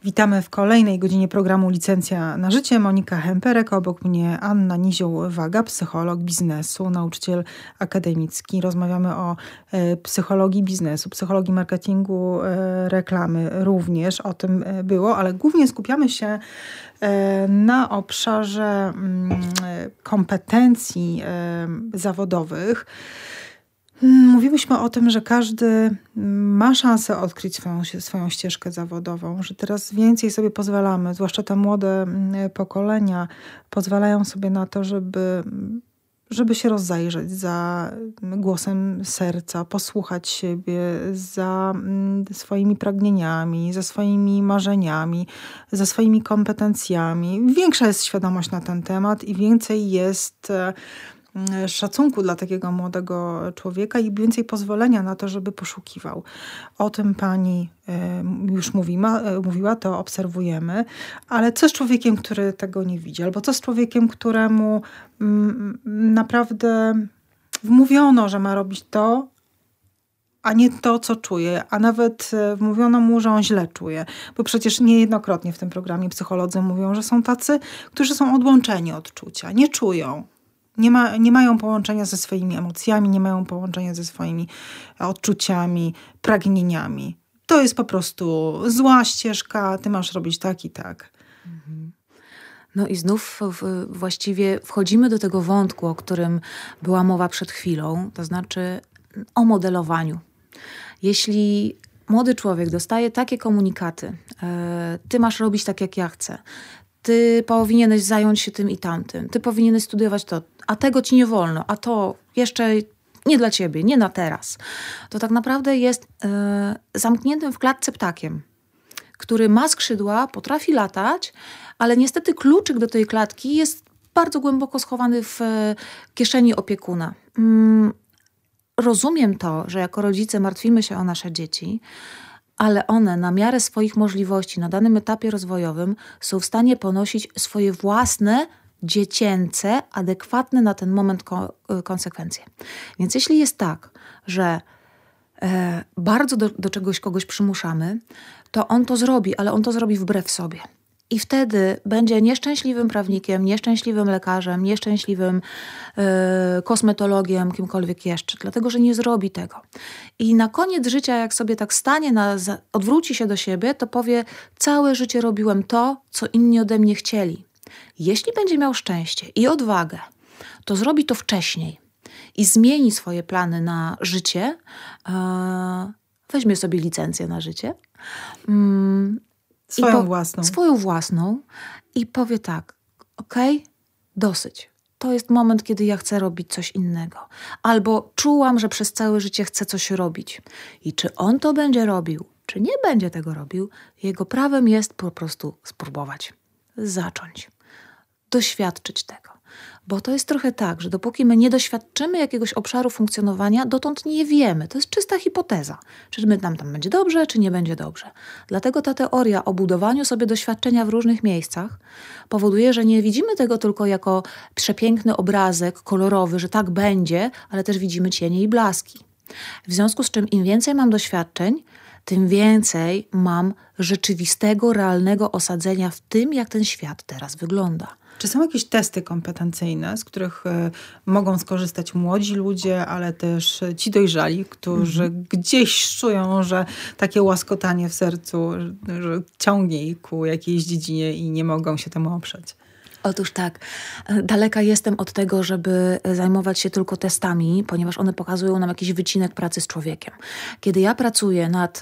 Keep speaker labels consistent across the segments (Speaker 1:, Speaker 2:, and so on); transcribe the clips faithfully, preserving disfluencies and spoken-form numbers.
Speaker 1: Witamy w kolejnej godzinie programu Licencja na życie. Monika Hemperek, obok mnie Anna Nizioł-Waga, psycholog biznesu, nauczyciel akademicki. Rozmawiamy o e, psychologii biznesu, psychologii marketingu, e, reklamy również. O tym e, było, ale głównie skupiamy się e, na obszarze mm, kompetencji e, zawodowych. Mówiłyśmy o tym, że każdy ma szansę odkryć swoją, swoją ścieżkę zawodową, że teraz więcej sobie pozwalamy, zwłaszcza te młode pokolenia pozwalają sobie na to, żeby, żeby się rozejrzeć za głosem serca, posłuchać siebie, za swoimi pragnieniami, za swoimi marzeniami, za swoimi kompetencjami. Większa jest świadomość na ten temat i więcej jest szacunku dla takiego młodego człowieka i więcej pozwolenia na to, żeby poszukiwał. O tym pani już mówiła, mówiła, to obserwujemy, ale co z człowiekiem, który tego nie widzi? Albo co z człowiekiem, któremu naprawdę wmówiono, że ma robić to, a nie to, co czuje, a nawet wmówiono mu, że on źle czuje. Bo przecież niejednokrotnie w tym programie psycholodzy mówią, że są tacy, którzy są odłączeni od czucia, nie czują. Nie, ma, nie mają połączenia ze swoimi emocjami, nie mają połączenia ze swoimi odczuciami, pragnieniami. To jest po prostu zła ścieżka, ty masz robić tak i tak.
Speaker 2: No i znów w, właściwie wchodzimy do tego wątku, o którym była mowa przed chwilą, to znaczy o modelowaniu. Jeśli młody człowiek dostaje takie komunikaty, e, ty masz robić tak, jak ja chcę, ty powinieneś zająć się tym i tamtym, ty powinieneś studiować to, a tego ci nie wolno, a to jeszcze nie dla ciebie, nie na teraz. To tak naprawdę jest e, zamkniętym w klatce ptakiem, który ma skrzydła, potrafi latać, ale niestety kluczyk do tej klatki jest bardzo głęboko schowany w e, kieszeni opiekuna. Mm, rozumiem to, że jako rodzice martwimy się o nasze dzieci, ale one na miarę swoich możliwości na danym etapie rozwojowym są w stanie ponosić swoje własne, dziecięce, adekwatne na ten moment ko- konsekwencje. Więc jeśli jest tak, że e, bardzo do, do czegoś kogoś przymuszamy, to on to zrobi, ale on to zrobi wbrew sobie. I wtedy będzie nieszczęśliwym prawnikiem, nieszczęśliwym lekarzem, nieszczęśliwym yy, kosmetologiem, kimkolwiek jeszcze, dlatego że nie zrobi tego. I na koniec życia, jak sobie tak stanie, na, odwróci się do siebie, to powie: całe życie robiłem to, co inni ode mnie chcieli. Jeśli będzie miał szczęście i odwagę, to zrobi to wcześniej i zmieni swoje plany na życie, yy, weźmie sobie licencję na życie, yy,
Speaker 1: Swoją
Speaker 2: po,
Speaker 1: własną.
Speaker 2: Swoją własną i powie tak: okej, okay, dosyć. To jest moment, kiedy ja chcę robić coś innego. Albo czułam, że przez całe życie chcę coś robić. I czy on to będzie robił, czy nie będzie tego robił, jego prawem jest po prostu spróbować. Zacząć. Doświadczyć tego. Bo to jest trochę tak, że dopóki my nie doświadczymy jakiegoś obszaru funkcjonowania, dotąd nie wiemy. To jest czysta hipoteza. Czy my nam tam będzie dobrze, czy nie będzie dobrze. Dlatego ta teoria o budowaniu sobie doświadczenia w różnych miejscach powoduje, że nie widzimy tego tylko jako przepiękny obrazek kolorowy, że tak będzie, ale też widzimy cienie i blaski. W związku z czym im więcej mam doświadczeń, tym więcej mam rzeczywistego, realnego osadzenia w tym, jak ten świat teraz wygląda.
Speaker 1: Czy są jakieś testy kompetencyjne, z których y, mogą skorzystać młodzi ludzie, ale też ci dojrzali, którzy mm. gdzieś czują, że takie łaskotanie w sercu że, że ciągnie ich ku jakiejś dziedzinie i nie mogą się temu oprzeć?
Speaker 2: Otóż tak, daleka jestem od tego, żeby zajmować się tylko testami, ponieważ one pokazują nam jakiś wycinek pracy z człowiekiem. Kiedy ja pracuję nad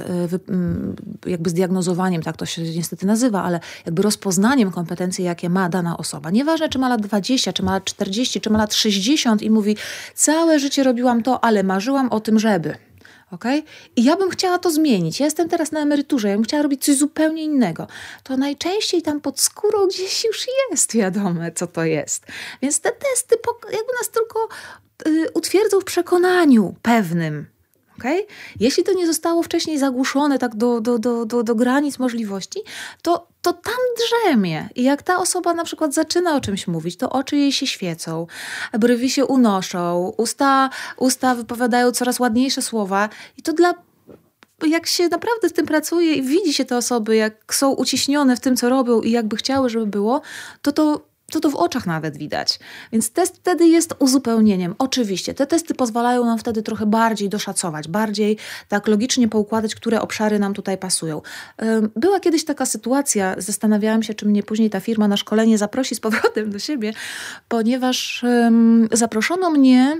Speaker 2: jakby zdiagnozowaniem, tak to się niestety nazywa, ale jakby rozpoznaniem kompetencji, jakie ma dana osoba, nieważne czy ma lat dwadzieścia, czy ma lat czterdzieści, czy ma lat sześćdziesiąt i mówi: całe życie robiłam to, ale marzyłam o tym, żeby... Okay? I ja bym chciała to zmienić. Ja jestem teraz na emeryturze, ja bym chciała robić coś zupełnie innego. To najczęściej tam pod skórą gdzieś już jest wiadome, co to jest. Więc te testy jakby nas tylko y, utwierdzą w przekonaniu pewnym. Okay? Jeśli to nie zostało wcześniej zagłuszone tak do, do, do, do, do granic możliwości, to, to tam drzemie. I jak ta osoba na przykład zaczyna o czymś mówić, to oczy jej się świecą, brwi się unoszą, usta, usta wypowiadają coraz ładniejsze słowa i to dla jak się naprawdę w tym pracuje i widzi się te osoby, jak są uciśnione w tym, co robią i jakby chciały, żeby było, to to to to w oczach nawet widać. Więc test wtedy jest uzupełnieniem. Oczywiście, te testy pozwalają nam wtedy trochę bardziej doszacować, bardziej tak logicznie poukładać, które obszary nam tutaj pasują. Była kiedyś taka sytuacja, zastanawiałam się, czy mnie później ta firma na szkolenie zaprosi z powrotem do siebie, ponieważ um, zaproszono mnie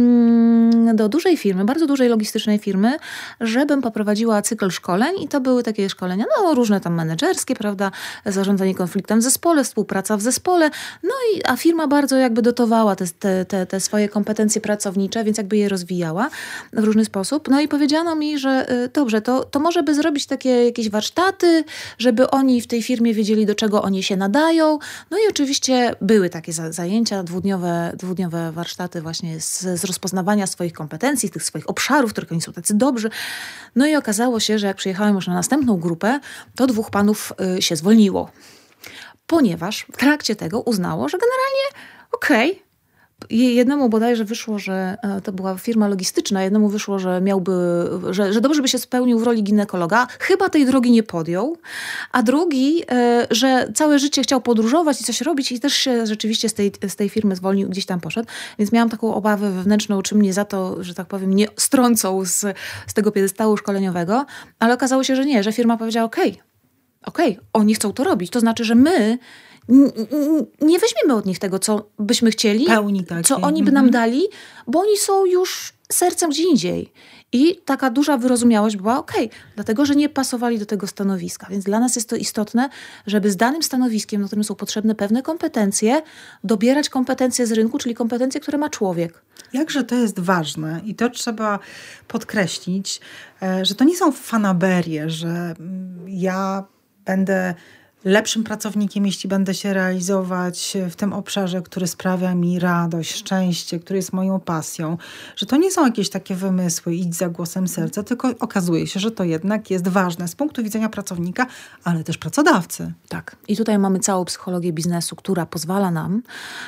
Speaker 2: um, do dużej firmy, bardzo dużej logistycznej firmy, żebym poprowadziła cykl szkoleń i to były takie szkolenia, no różne tam menedżerskie, prawda, zarządzanie konfliktem w zespole, współpraca w zespole. No i a firma bardzo jakby dotowała te, te, te, te swoje kompetencje pracownicze, więc jakby je rozwijała w różny sposób. No i powiedziano mi, że y, dobrze, to, to może by zrobić takie jakieś warsztaty, żeby oni w tej firmie wiedzieli, do czego oni się nadają. No i oczywiście były takie za, zajęcia, dwudniowe, dwudniowe warsztaty właśnie z, z rozpoznawania swoich kompetencji, tych swoich obszarów, w których oni są tacy dobrzy. No i okazało się, że jak przyjechałem już na następną grupę, to dwóch panów y, się zwolniło. Ponieważ w trakcie tego uznało, że generalnie okej, okay, jednemu bodajże wyszło, że to była firma logistyczna, jednemu wyszło, że miałby, że, że dobrze by się spełnił w roli ginekologa, chyba tej drogi nie podjął, a drugi, że całe życie chciał podróżować i coś robić i też się rzeczywiście z tej, z tej firmy zwolnił, gdzieś tam poszedł, więc miałam taką obawę wewnętrzną, czy mnie za to, że tak powiem, nie strącą z, z tego piedestału szkoleniowego, ale okazało się, że nie, że firma powiedziała okej, okay, Okej, okay, oni chcą to robić. To znaczy, że my n- n- nie weźmiemy od nich tego, co byśmy chcieli,
Speaker 1: Pełni takie.
Speaker 2: co oni by nam dali, bo oni są już sercem gdzie indziej. I taka duża wyrozumiałość była okej, okay, dlatego, że nie pasowali do tego stanowiska. Więc dla nas jest to istotne, żeby z danym stanowiskiem, na którym są potrzebne pewne kompetencje, dobierać kompetencje z rynku, czyli kompetencje, które ma człowiek.
Speaker 1: Jakże to jest ważne i to trzeba podkreślić, że to nie są fanaberie, że ja będę lepszym pracownikiem, jeśli będę się realizować w tym obszarze, który sprawia mi radość, szczęście, który jest moją pasją. Że to nie są jakieś takie wymysły, idź za głosem serca, tylko okazuje się, że to jednak jest ważne z punktu widzenia pracownika, ale też pracodawcy.
Speaker 2: Tak. I tutaj mamy całą psychologię biznesu, która pozwala nam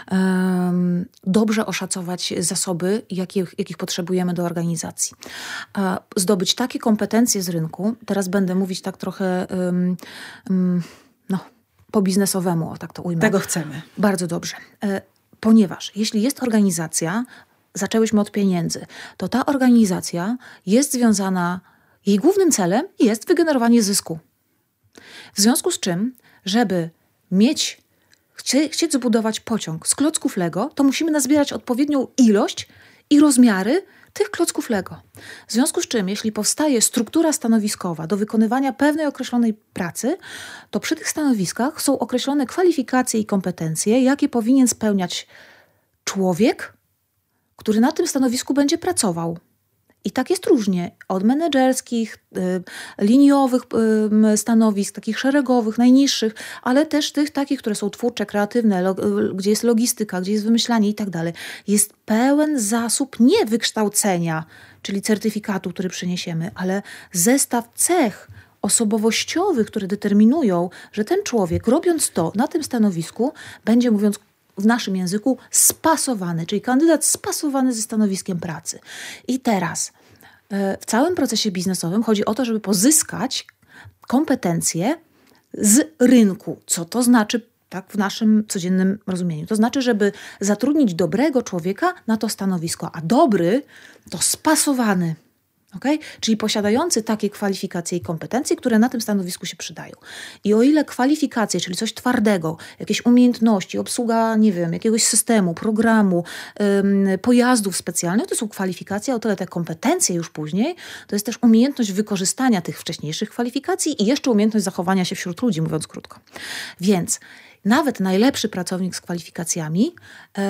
Speaker 2: um, dobrze oszacować zasoby, jakich, jakich potrzebujemy do organizacji. A zdobyć takie kompetencje z rynku, teraz będę mówić tak trochę um, um, no, po biznesowemu, o tak to ujmę.
Speaker 1: Tego chcemy.
Speaker 2: Bardzo dobrze. E, ponieważ jeśli jest organizacja, zaczęłyśmy od pieniędzy, to ta organizacja jest związana, jej głównym celem jest wygenerowanie zysku. W związku z czym, żeby mieć, chcie, chcieć zbudować pociąg z klocków Lego, to musimy nazbierać odpowiednią ilość i rozmiary tych klocków Lego. W związku z czym, jeśli powstaje struktura stanowiskowa do wykonywania pewnej określonej pracy, to przy tych stanowiskach są określone kwalifikacje i kompetencje, jakie powinien spełniać człowiek, który na tym stanowisku będzie pracował. I tak jest różnie. Od menedżerskich, y, liniowych y, stanowisk, takich szeregowych, najniższych, ale też tych takich, które są twórcze, kreatywne, lo, y, gdzie jest logistyka, gdzie jest wymyślanie i tak dalej. Jest pełen zasób nie wykształcenia, czyli certyfikatu, który przyniesiemy, ale zestaw cech osobowościowych, które determinują, że ten człowiek, robiąc to na tym stanowisku, będzie, mówiąc w naszym języku, spasowany, czyli kandydat spasowany ze stanowiskiem pracy. I teraz w całym procesie biznesowym chodzi o to, żeby pozyskać kompetencje z rynku. Co to znaczy tak w naszym codziennym rozumieniu? To znaczy, żeby zatrudnić dobrego człowieka na to stanowisko, a dobry to spasowany. Okay? Czyli posiadający takie kwalifikacje i kompetencje, które na tym stanowisku się przydają. I o ile kwalifikacje, czyli coś twardego, jakieś umiejętności, obsługa, nie wiem, jakiegoś systemu, programu, ym, pojazdów specjalnych, to są kwalifikacje, o tyle te kompetencje już później, to jest też umiejętność wykorzystania tych wcześniejszych kwalifikacji i jeszcze umiejętność zachowania się wśród ludzi, mówiąc krótko. Więc nawet najlepszy pracownik z kwalifikacjami yy,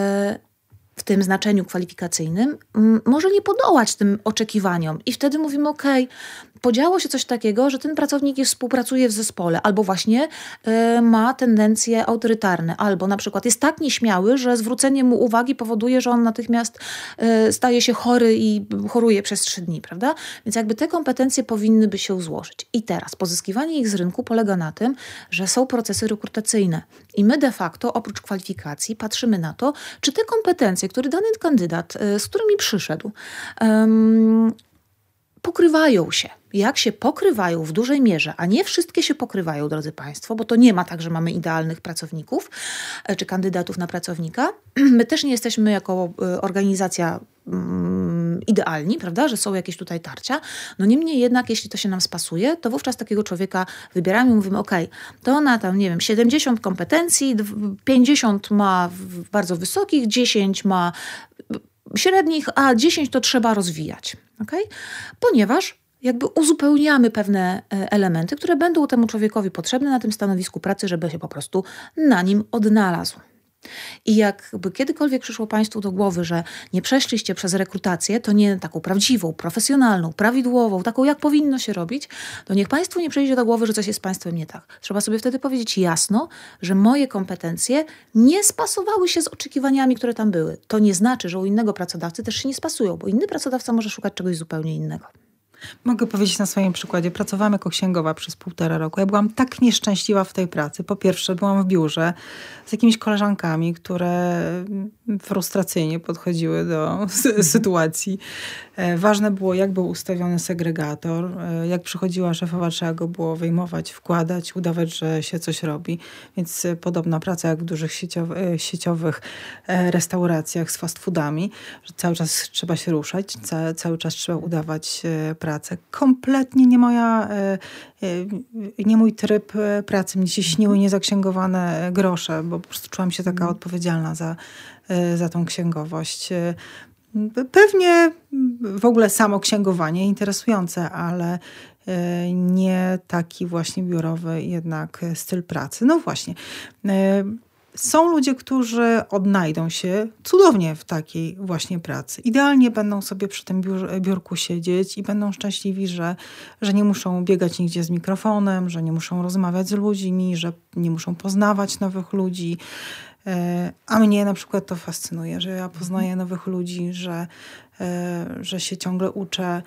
Speaker 2: w tym znaczeniu kwalifikacyjnym, m, może nie podołać tym oczekiwaniom. I wtedy mówimy, okej, okay, podziało się coś takiego, że ten pracownik jest, współpracuje w zespole, albo właśnie y, ma tendencje autorytarne, albo na przykład jest tak nieśmiały, że zwrócenie mu uwagi powoduje, że on natychmiast y, staje się chory i choruje przez trzy dni, prawda? Więc jakby te kompetencje powinny by się złożyć. I teraz pozyskiwanie ich z rynku polega na tym, że są procesy rekrutacyjne. I my de facto oprócz kwalifikacji patrzymy na to, czy te kompetencje, które dany kandydat, y, z którymi przyszedł, um, pokrywają się. jak się pokrywają w dużej mierze, a nie wszystkie się pokrywają, drodzy Państwo, bo to nie ma tak, że mamy idealnych pracowników czy kandydatów na pracownika. My też nie jesteśmy jako organizacja mm, idealni, prawda, że są jakieś tutaj tarcia. No niemniej jednak, jeśli to się nam spasuje, to wówczas takiego człowieka wybieramy i mówimy, ok, to ona tam, nie wiem, siedemdziesiąt kompetencji, pięćdziesiąt ma bardzo wysokich, dziesięć ma średnich, a dziesięć to trzeba rozwijać. Okay? Ponieważ jakby uzupełniamy pewne elementy, które będą temu człowiekowi potrzebne na tym stanowisku pracy, żeby się po prostu na nim odnalazł. I jakby kiedykolwiek przyszło Państwu do głowy, że nie przeszliście przez rekrutację, to nie taką prawdziwą, profesjonalną, prawidłową, taką jak powinno się robić, to niech Państwu nie przyjdzie do głowy, że coś jest z Państwem nie tak. Trzeba sobie wtedy powiedzieć jasno, że moje kompetencje nie spasowały się z oczekiwaniami, które tam były. To nie znaczy, że u innego pracodawcy też się nie spasują, bo inny pracodawca może szukać czegoś zupełnie innego.
Speaker 1: Mogę powiedzieć na swoim przykładzie. Pracowałam jako księgowa przez półtora roku. Ja byłam tak nieszczęśliwa w tej pracy. Po pierwsze, byłam w biurze z jakimiś koleżankami, które frustracyjnie podchodziły do sytuacji. Ważne było, jak był ustawiony segregator. Jak przychodziła szefowa, trzeba go było wyjmować, wkładać, udawać, że się coś robi. Więc podobna praca jak w dużych sieciowych, sieciowych restauracjach z fast foodami, że cały czas trzeba się ruszać, ca, cały czas trzeba udawać pracę. Kompletnie nie moja, nie mój tryb pracy. Mnie się śniły niezaksięgowane grosze, bo po prostu czułam się taka odpowiedzialna za, za tą księgowość. Pewnie w ogóle samo księgowanie interesujące, ale nie taki właśnie biurowy jednak styl pracy. No właśnie. Są ludzie, którzy odnajdą się cudownie w takiej właśnie pracy. Idealnie będą sobie przy tym biur, biurku siedzieć i będą szczęśliwi, że, że nie muszą biegać nigdzie z mikrofonem, że nie muszą rozmawiać z ludźmi, że nie muszą poznawać nowych ludzi. A mnie na przykład to fascynuje, że ja poznaję nowych ludzi, że, że się ciągle uczę,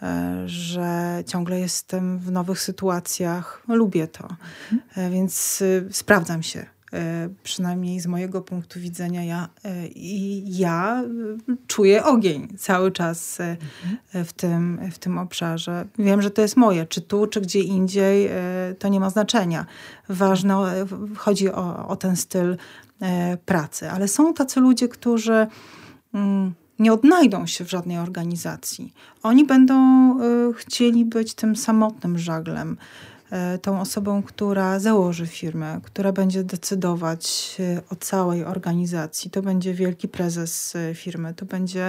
Speaker 1: że ciągle jestem w nowych sytuacjach. Lubię to, więc sprawdzam się. Przynajmniej z mojego punktu widzenia ja, i ja czuję ogień cały czas w tym, w tym obszarze. Wiem, że to jest moje. Czy tu, czy gdzie indziej, to nie ma znaczenia. Ważne, chodzi o, o ten styl pracy. Ale są tacy ludzie, którzy nie odnajdą się w żadnej organizacji. Oni będą chcieli być tym samotnym żaglem, tą osobą, która założy firmę, która będzie decydować o całej organizacji. To będzie wielki prezes firmy, to będzie,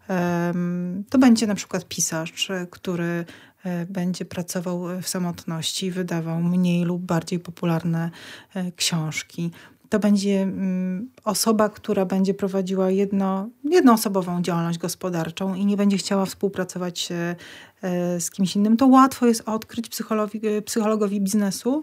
Speaker 1: to będzie na przykład pisarz, który będzie pracował w samotności, wydawał mniej lub bardziej popularne książki. To będzie osoba, która będzie prowadziła jedno, jednoosobową działalność gospodarczą i nie będzie chciała współpracować z kimś innym. To łatwo jest odkryć psychologi, psychologowi biznesu.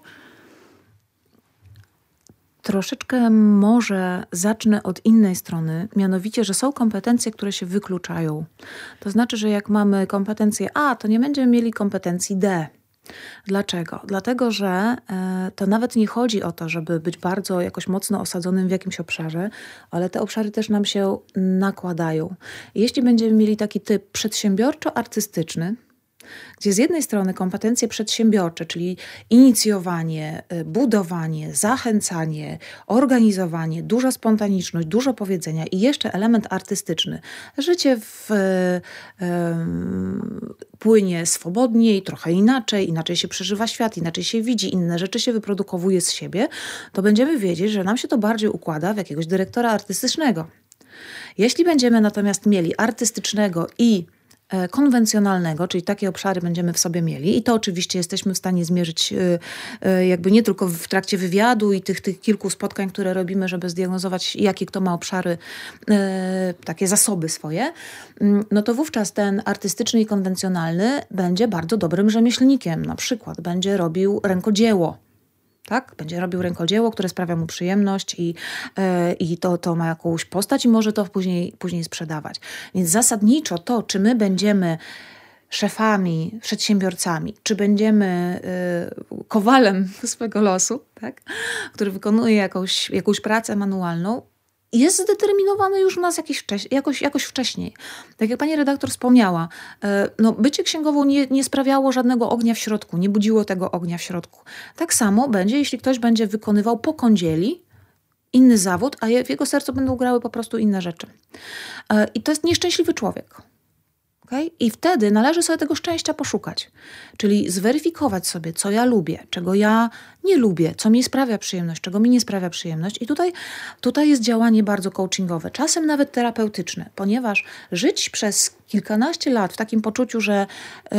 Speaker 2: Troszeczkę może zacznę od innej strony, mianowicie, że są kompetencje, które się wykluczają. To znaczy, że jak mamy kompetencję A, to nie będziemy mieli kompetencji D. Dlaczego? Dlatego, że to nawet nie chodzi o to, żeby być bardzo jakoś mocno osadzonym w jakimś obszarze, ale te obszary też nam się nakładają. Jeśli będziemy mieli taki typ przedsiębiorczo-artystyczny, gdzie z jednej strony kompetencje przedsiębiorcze, czyli inicjowanie, budowanie, zachęcanie, organizowanie, duża spontaniczność, dużo powiedzenia i jeszcze element artystyczny. Życie w, y, y, płynie swobodniej, trochę inaczej, inaczej się przeżywa świat, inaczej się widzi, inne rzeczy się wyprodukowuje z siebie, to będziemy wiedzieć, że nam się to bardziej układa w jakiegoś dyrektora artystycznego. Jeśli będziemy natomiast mieli artystycznego i konwencjonalnego, czyli takie obszary będziemy w sobie mieli i to oczywiście jesteśmy w stanie zmierzyć jakby nie tylko w trakcie wywiadu i tych, tych kilku spotkań, które robimy, żeby zdiagnozować, jakie kto ma obszary, takie zasoby swoje, no to wówczas ten artystyczny i konwencjonalny będzie bardzo dobrym rzemieślnikiem, na przykład będzie robił rękodzieło. Tak? Będzie robił rękodzieło, które sprawia mu przyjemność i, yy, i to, to ma jakąś postać i może to później, później sprzedawać. Więc zasadniczo to, czy my będziemy szefami, przedsiębiorcami, czy będziemy yy, kowalem swego losu, tak? Który wykonuje jakąś, jakąś pracę manualną, jest zdeterminowany już u nas jakiś wcześ, jakoś, jakoś wcześniej. Tak jak pani redaktor wspomniała, no bycie księgową nie, nie sprawiało żadnego ognia w środku, nie budziło tego ognia w środku. Tak samo będzie, jeśli ktoś będzie wykonywał po kądzieli inny zawód, a w jego sercu będą grały po prostu inne rzeczy. I to jest nieszczęśliwy człowiek. Okay? I wtedy należy sobie tego szczęścia poszukać. Czyli zweryfikować sobie, co ja lubię, czego ja nie lubię, co mi sprawia przyjemność, czego mi nie sprawia przyjemność. I tutaj, tutaj jest działanie bardzo coachingowe, czasem nawet terapeutyczne, ponieważ żyć przez kilkanaście lat w takim poczuciu, że yy,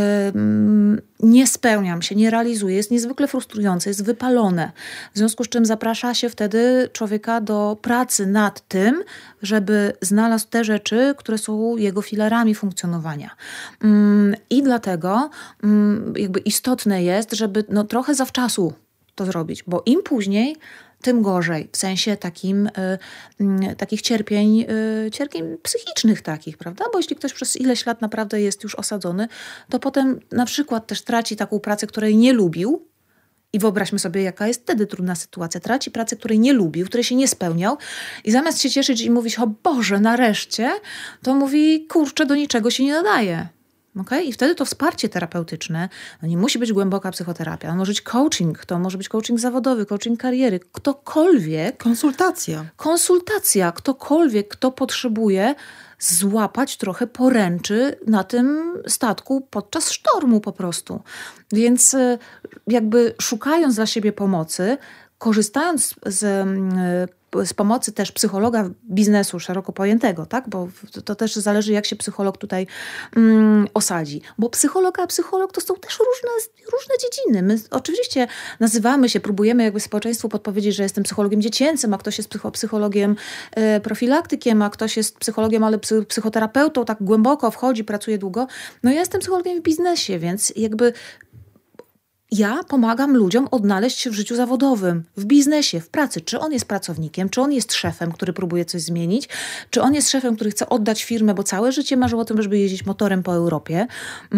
Speaker 2: nie spełniam się, nie realizuję, jest niezwykle frustrujące, jest wypalone. W związku z czym zaprasza się wtedy człowieka do pracy nad tym, żeby znalazł te rzeczy, które są jego filarami funkcjonowania. Yy, I dlatego yy, jakby istotne jest, żeby no, trochę zawczasu to zrobić, bo im później, tym gorzej, w sensie takim, y, y, takich cierpień, y, cierpień psychicznych takich, prawda? Bo jeśli ktoś przez ileś lat naprawdę jest już osadzony, to potem na przykład też traci taką pracę, której nie lubił. I wyobraźmy sobie, jaka jest wtedy trudna sytuacja. Traci pracę, której nie lubił, której się nie spełniał i zamiast się cieszyć i mówić, o Boże, nareszcie, to mówi, kurczę, do niczego się nie nadaje. Okay? I wtedy to wsparcie terapeutyczne, no nie musi być głęboka psychoterapia, to może być coaching, to może być coaching zawodowy, coaching kariery, ktokolwiek.
Speaker 1: Konsultacja.
Speaker 2: Konsultacja, ktokolwiek, kto potrzebuje złapać trochę poręczy na tym statku podczas sztormu po prostu. Więc jakby szukając dla siebie pomocy, korzystając z z pomocy też psychologa biznesu szeroko pojętego, tak? Bo to, to też zależy, jak się psycholog tutaj mm, osadzi. Bo psycholog a psycholog to są też różne, różne dziedziny. My oczywiście nazywamy się, próbujemy jakby społeczeństwu podpowiedzieć, że jestem psychologiem dziecięcym, a ktoś jest psycho, psychologiem e, profilaktykiem, a ktoś jest psychologiem, ale psy, psychoterapeutą, tak głęboko wchodzi, pracuje długo. No ja jestem psychologiem w biznesie, więc jakby ja pomagam ludziom odnaleźć się w życiu zawodowym, w biznesie, w pracy. Czy on jest pracownikiem, czy on jest szefem, który próbuje coś zmienić, czy on jest szefem, który chce oddać firmę, bo całe życie marzył o tym, żeby jeździć motorem po Europie.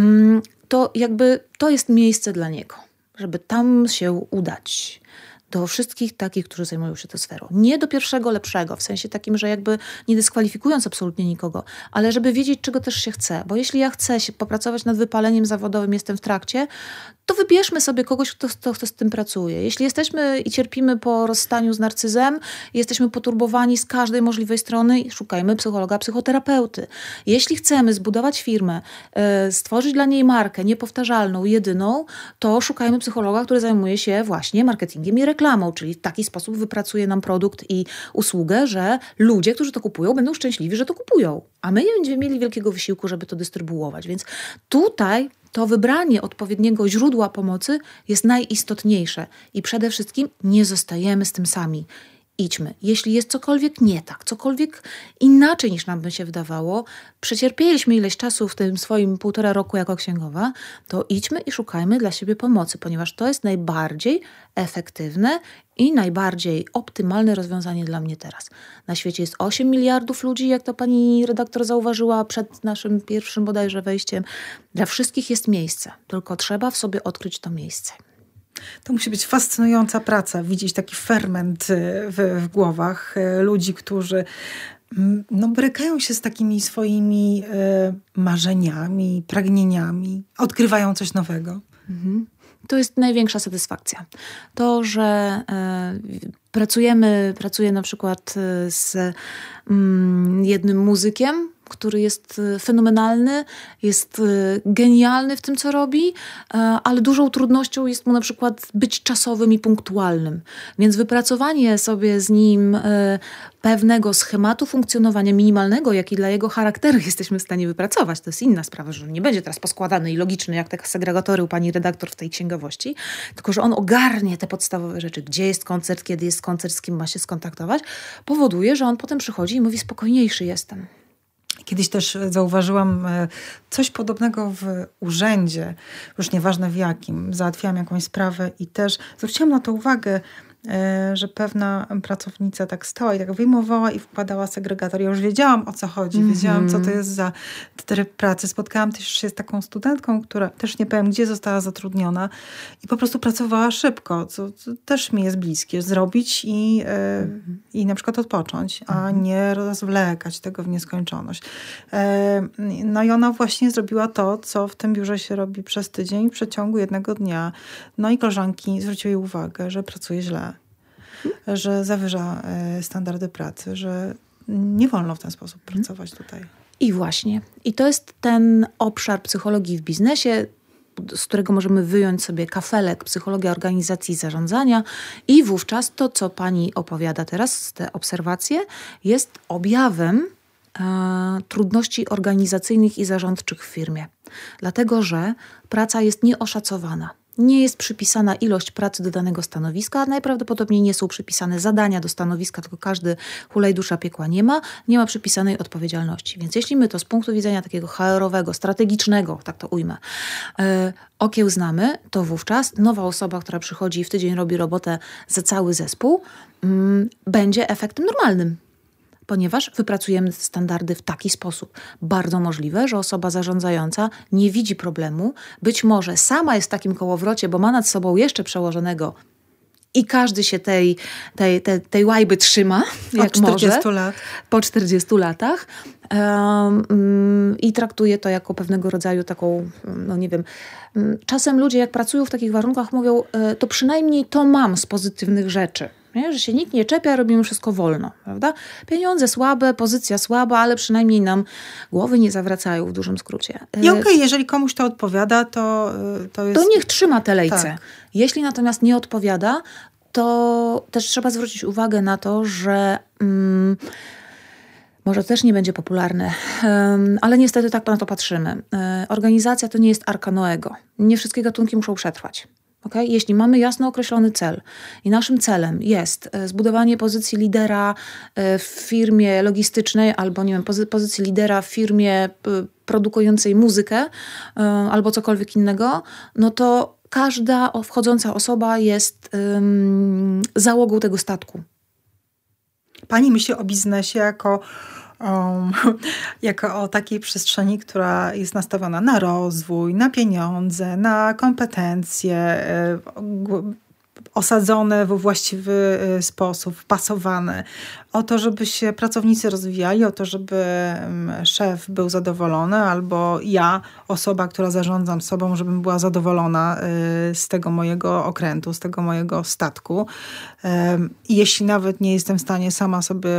Speaker 2: To jakby to jest miejsce dla niego, żeby tam się udać. Do wszystkich takich, którzy zajmują się tę sferą. Nie do pierwszego lepszego, w sensie takim, że jakby nie dyskwalifikując absolutnie nikogo, ale żeby wiedzieć, czego też się chce. Bo jeśli ja chcę się popracować nad wypaleniem zawodowym, jestem w trakcie, to wybierzmy sobie kogoś, kto, kto, kto z tym pracuje. Jeśli jesteśmy i cierpimy po rozstaniu z narcyzem, jesteśmy poturbowani z każdej możliwej strony, szukajmy psychologa, psychoterapeuty. Jeśli chcemy zbudować firmę, stworzyć dla niej markę niepowtarzalną, jedyną, to szukajmy psychologa, który zajmuje się właśnie marketingiem i reklamą, czyli w taki sposób wypracuje nam produkt i usługę, że ludzie, którzy to kupują, będą szczęśliwi, że to kupują. A my nie będziemy mieli wielkiego wysiłku, żeby to dystrybuować. Więc tutaj to wybranie odpowiedniego źródła pomocy jest najistotniejsze. I przede wszystkim nie zostajemy z tym sami. Idźmy. Jeśli jest cokolwiek nie tak, cokolwiek inaczej niż nam by się wydawało, przecierpieliśmy ileś czasu w tym swoim półtora roku jako księgowa, to idźmy i szukajmy dla siebie pomocy, ponieważ to jest najbardziej efektywne i najbardziej optymalne rozwiązanie dla mnie teraz. Na świecie jest osiem miliardów ludzi, jak to pani redaktor zauważyła przed naszym pierwszym bodajże wejściem. Dla wszystkich jest miejsce, tylko trzeba w sobie odkryć to miejsce.
Speaker 1: To musi być fascynująca praca, widzieć taki ferment w, w głowach ludzi, którzy no, borykają się z takimi swoimi e, marzeniami, pragnieniami, odkrywają coś nowego.
Speaker 2: Mhm. To jest największa satysfakcja. To, że e, pracujemy, pracuję na przykład z mm, jednym muzykiem, który jest fenomenalny, jest genialny w tym, co robi, ale dużą trudnością jest mu na przykład być czasowym i punktualnym. Więc wypracowanie sobie z nim pewnego schematu funkcjonowania minimalnego, jaki dla jego charakteru jesteśmy w stanie wypracować, to jest inna sprawa, że on nie będzie teraz poskładany i logiczny, jak te segregatory u pani redaktor w tej księgowości, tylko że on ogarnie te podstawowe rzeczy, gdzie jest koncert, kiedy jest koncert, z kim ma się skontaktować, powoduje, że on potem przychodzi i mówi, spokojniejszy jestem.
Speaker 1: Kiedyś też zauważyłam coś podobnego w urzędzie, już nieważne w jakim. Załatwiałam jakąś sprawę i też zwróciłam na to uwagę, że pewna pracownica tak stała i tak wyjmowała i wkładała segregator. Ja już wiedziałam, o co chodzi. Mm-hmm. Wiedziałam, co to jest za tryb pracy. Spotkałam też się z taką studentką, która też nie powiem, gdzie została zatrudniona i po prostu pracowała szybko, co, co też mi jest bliskie. Zrobić i, mm-hmm. i na przykład odpocząć, a mm-hmm. nie rozwlekać tego w nieskończoność. No i ona właśnie zrobiła to, co w tym biurze się robi przez tydzień w przeciągu jednego dnia. No i koleżanki zwróciły jej uwagę, że pracuje źle, że zawyża standardy pracy, że nie wolno w ten sposób pracować tutaj.
Speaker 2: I właśnie. I to jest ten obszar psychologii w biznesie, z którego możemy wyjąć sobie kafelek, psychologia organizacji i zarządzania i wówczas to, co pani opowiada teraz, te obserwacje, jest objawem e, trudności organizacyjnych i zarządczych w firmie. Dlatego, że praca jest nieoszacowana. Nie jest przypisana ilość pracy do danego stanowiska, najprawdopodobniej nie są przypisane zadania do stanowiska, tylko każdy hulaj dusza piekła nie ma, nie ma przypisanej odpowiedzialności. Więc jeśli my to z punktu widzenia takiego H R-owego, strategicznego, tak to ujmę, yy, okiełznamy, to wówczas nowa osoba, która przychodzi i w tydzień robi robotę za cały zespół, yy, będzie efektem normalnym. Ponieważ wypracujemy standardy w taki sposób. Bardzo możliwe, że osoba zarządzająca nie widzi problemu, być może sama jest w takim kołowrocie, bo ma nad sobą jeszcze przełożonego i każdy się tej, tej, tej, tej łajby trzyma, jak
Speaker 1: czterdziestu
Speaker 2: może,
Speaker 1: lat.
Speaker 2: po czterdziestu latach um, i traktuje to jako pewnego rodzaju taką, no nie wiem, czasem ludzie jak pracują w takich warunkach mówią, to przynajmniej to mam z pozytywnych rzeczy. Nie? Że się nikt nie czepia, robimy wszystko wolno, prawda? Pieniądze słabe, pozycja słaba, ale przynajmniej nam głowy nie zawracają w dużym skrócie.
Speaker 1: I okej, okay, jeżeli komuś to odpowiada, to to jest...
Speaker 2: To niech trzyma te lejce.
Speaker 1: Tak.
Speaker 2: Jeśli natomiast nie odpowiada, to też trzeba zwrócić uwagę na to, że... Mm, może też nie będzie popularne, um, ale niestety tak na to patrzymy. E, organizacja to nie jest arka Noego. Nie wszystkie gatunki muszą przetrwać. Okay? Jeśli mamy jasno określony cel i naszym celem jest zbudowanie pozycji lidera w firmie logistycznej albo nie wiem, pozy- pozycji lidera w firmie produkującej muzykę albo cokolwiek innego, no to każda wchodząca osoba jest um, załogą tego statku.
Speaker 1: Pani myśli o biznesie jako Um, jako o takiej przestrzeni, która jest nastawiona na rozwój, na pieniądze, na kompetencje, osadzone we właściwy sposób, wpasowane. O to, żeby się pracownicy rozwijali, o to, żeby szef był zadowolony, albo ja, osoba, która zarządzam sobą, żebym była zadowolona z tego mojego okrętu, z tego mojego statku. I jeśli nawet nie jestem w stanie sama sobie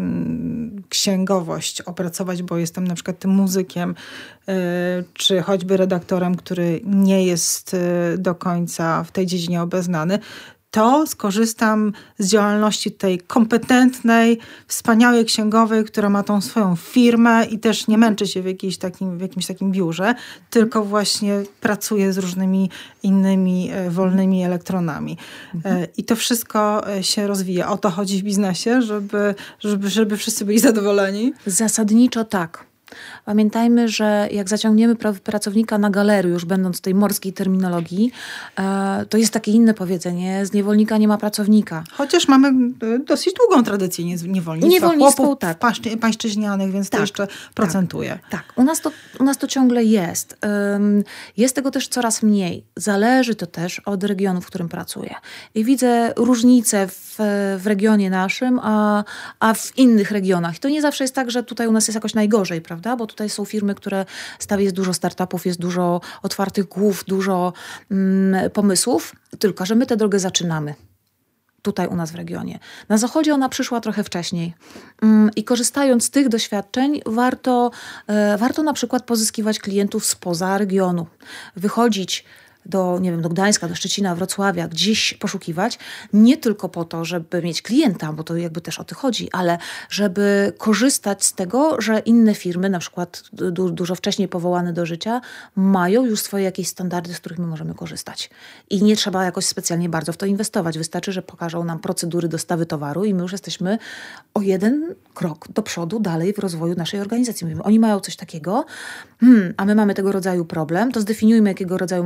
Speaker 1: księgowość opracować, bo jestem na przykład tym muzykiem, czy choćby redaktorem, który nie jest do końca w tej dziedzinie obeznany, to skorzystam z działalności tej kompetentnej, wspaniałej księgowej, która ma tą swoją firmę i też nie męczy się w, jakiejś takim, w jakimś takim biurze, tylko właśnie pracuje z różnymi innymi wolnymi elektronami. Mhm. I to wszystko się rozwija. O to chodzi w biznesie, żeby, żeby, żeby wszyscy byli zadowoleni?
Speaker 2: Zasadniczo tak. Pamiętajmy, że jak zaciągniemy pracownika na galery, już będąc w tej morskiej terminologii, to jest takie inne powiedzenie, z niewolnika nie ma pracownika.
Speaker 1: Chociaż mamy dosyć długą tradycję niewolnictwa.
Speaker 2: Niewolnictwo, tak.
Speaker 1: Pańszczyźnianych, więc tak, to jeszcze procentuje.
Speaker 2: Tak, tak. U nas to, u nas to ciągle jest. Jest tego też coraz mniej. Zależy to też od regionu, w którym pracuję. I widzę różnice w, w regionie naszym, a, a w innych regionach. I to nie zawsze jest tak, że tutaj u nas jest jakoś najgorzej, prawda? Bo tutaj są firmy, które stawi, jest dużo startupów, jest dużo otwartych głów, dużo mm, pomysłów, tylko że my tę drogę zaczynamy. Tutaj u nas w regionie. Na zachodzie ona przyszła trochę wcześniej. Mm, I korzystając z tych doświadczeń warto, e, warto na przykład pozyskiwać klientów spoza regionu. Wychodzić do, nie wiem, do Gdańska, do Szczecina, Wrocławia, gdzieś poszukiwać, nie tylko po to, żeby mieć klienta, bo to jakby też o to chodzi, ale żeby korzystać z tego, że inne firmy, na przykład du- dużo wcześniej powołane do życia, mają już swoje jakieś standardy, z których my możemy korzystać. I nie trzeba jakoś specjalnie bardzo w to inwestować. Wystarczy, że pokażą nam procedury dostawy towaru i my już jesteśmy o jeden krok do przodu, dalej w rozwoju naszej organizacji. Mówimy, oni mają coś takiego, hmm, a my mamy tego rodzaju problem, to zdefiniujmy, jakiego rodzaju mamy problem,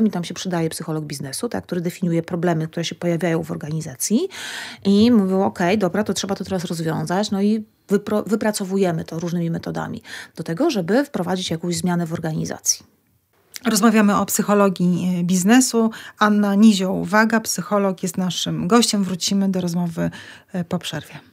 Speaker 2: biznesowym i tam się przydaje psycholog biznesu, tak, który definiuje problemy, które się pojawiają w organizacji i mówią, ok, dobra, to trzeba to teraz rozwiązać, no i wypro- wypracowujemy to różnymi metodami do tego, żeby wprowadzić jakąś zmianę w organizacji.
Speaker 1: Rozmawiamy o psychologii biznesu. Anna Nizioł-Waga, psycholog, jest naszym gościem. Wrócimy do rozmowy po przerwie.